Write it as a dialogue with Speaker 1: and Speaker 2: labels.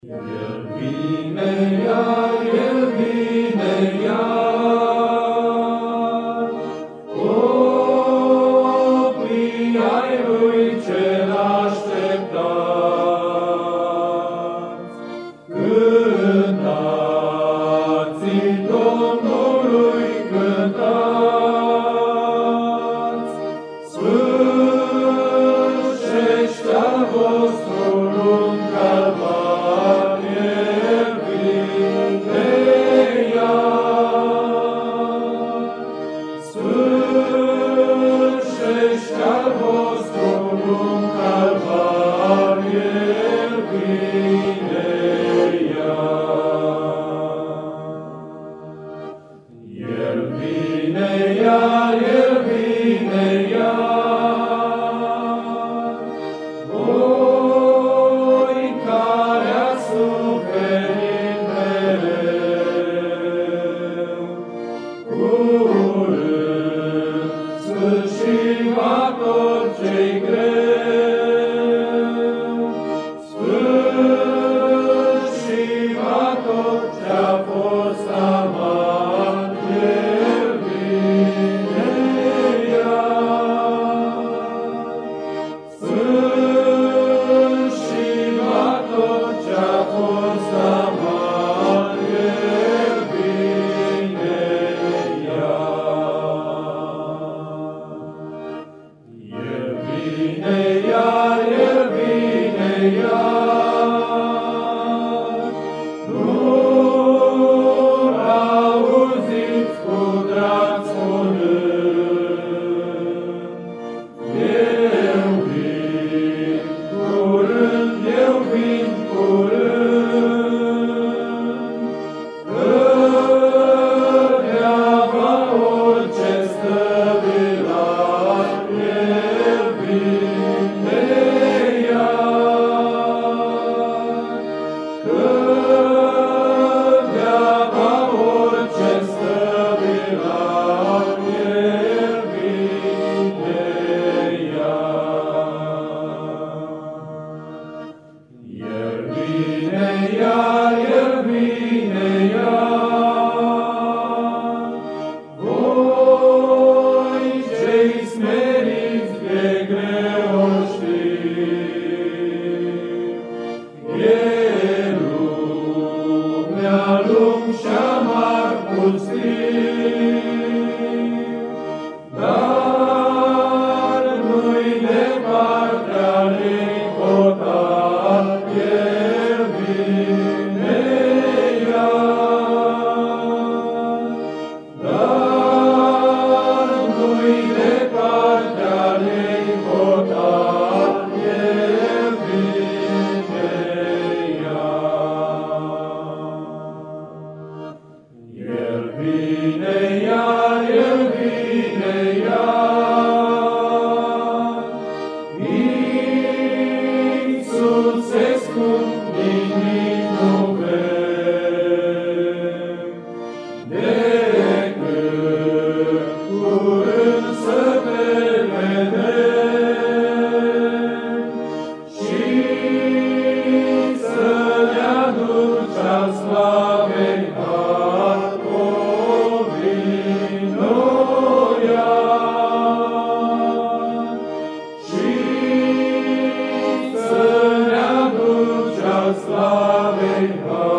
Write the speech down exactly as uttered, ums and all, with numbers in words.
Speaker 1: El vine iar, El vine iar, copii ai Lui cel așteptați. Cântați Domnului, cântați, sfârșește al vostru lung calvar. Sfârșește al vostru lung calvar, El vine iar. El vine iar, El vine iar, voi care ați suferit mereu, curând sfârșit va tot ce-i greu, sfârșit va tot ce-a fost amat, El vine iar. Sfârșit va tot ce-a fost amat, El vine iar. El vine iar, El vine iar, nu-L auziți cu drag spunând, Eu vin curând, Eu vin curând, că deaba orice stăvilat, El vine iar, că deaba orice stăvilat, El vine iar. El vine iar, El vine iar, voi cei smeriți de greu știți, e lumea lung și-a mari pustii, dar nu-i departe ale-i hotar, El vine iar, dar nu-i departe ale-i hotar, El vine iar. El vine iar, El vine iar, Iisuse scump, nimic nu vrem, decât curând să te vedem și să ne aduci al slavei har. O, vino iar și să ne aduci al slavei har.